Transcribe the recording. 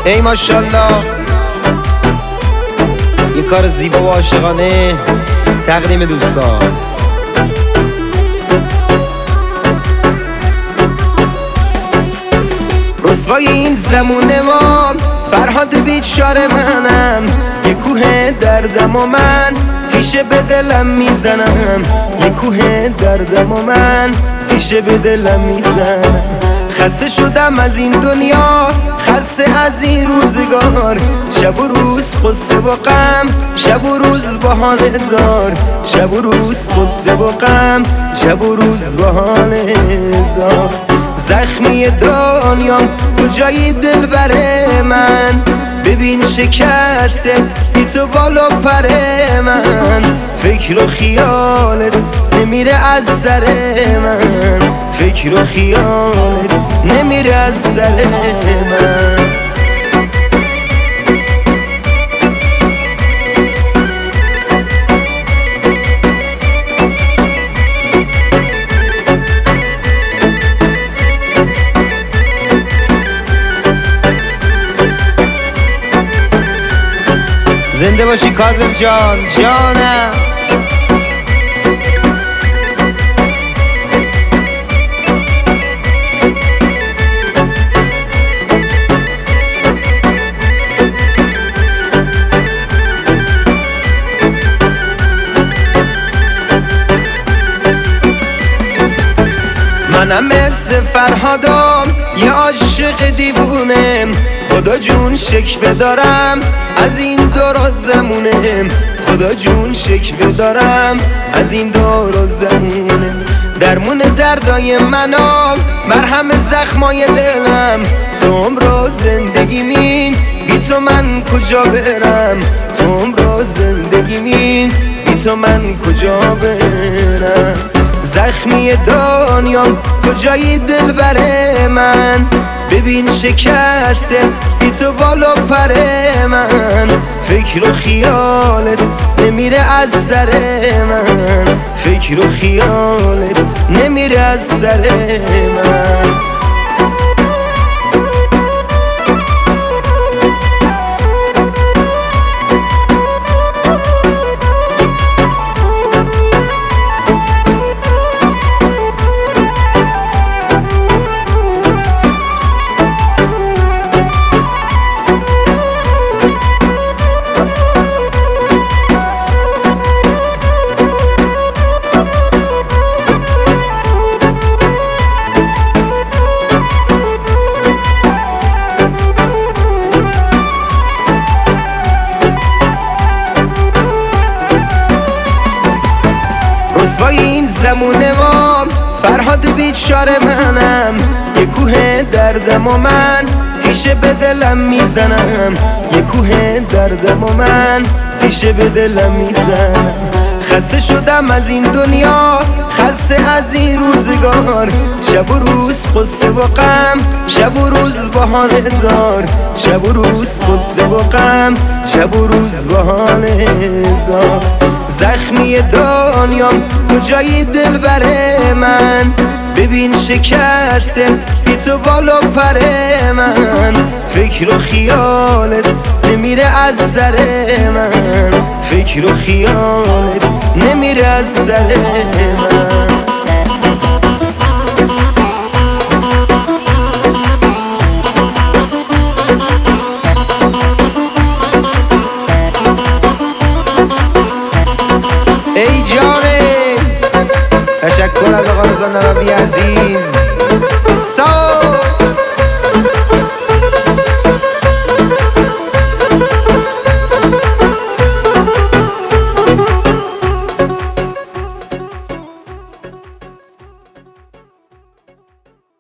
ای ماشالله، یه کار زیبا و عاشقانه تقدیم دوستان. رسوای این زمونه ما فرهاد بیچاره منم، یه کوه دردم و من تیشه به دلم میزنم، یه کوه دردم و من تیشه به دلم میزنم. خسته شدم از این دنیا، خسته از این روزگار، شب و روز قصه و غم، شب و روز با حال هزار، شب و روز قصه و غم، شب و روز با حال هزار. زخمی دنیام کجای دل بره من، ببین شکسته بی تو بالا پر من، فکر و خیالت نمیره از سر من، فکر و خیالت نمیره از سر من. زنده باشی کاظم جان، جانم. منم مثل فرهادم یه عاشق دیوونم، خدا جون شکوه دارم از این دور و زمونم، خدا جون شکوه دارم از این دور و زمونم. درمون دردای منم، مرهم زخمای دلم، تو عمر زندگی مین بی تو من کجا برم، تو عمر زندگی مین بی تو من کجا برم. زخمی دنیام کجای دل بره من، ببین شکسته بی تو بالا پر من، فکر و خیالت نمیره از سر من، فکر و خیالت نمیره از سر من. رسوای این زمونه ما فرهاد بیچاره منم، یه کوه دردم و من تیشه به دلم میزنم، یه کوه دردم و من تیشه به دلم میزنم. خسته شدم از این دنیا، خسته از این روزگار، شب و روز قصه و غم، شب و روز با حال هزار، شب و روز قصه و غم، شب و روز با حال هزار. زخمی دنیام کجای دل بره من، ببین شکسته بی تو بالا پر من، فکر و خیالت نمیره از سر من، فکر و خیالت نمیره از سر من. ای جانه، تشکر از آقا رضا نبوی عزیز.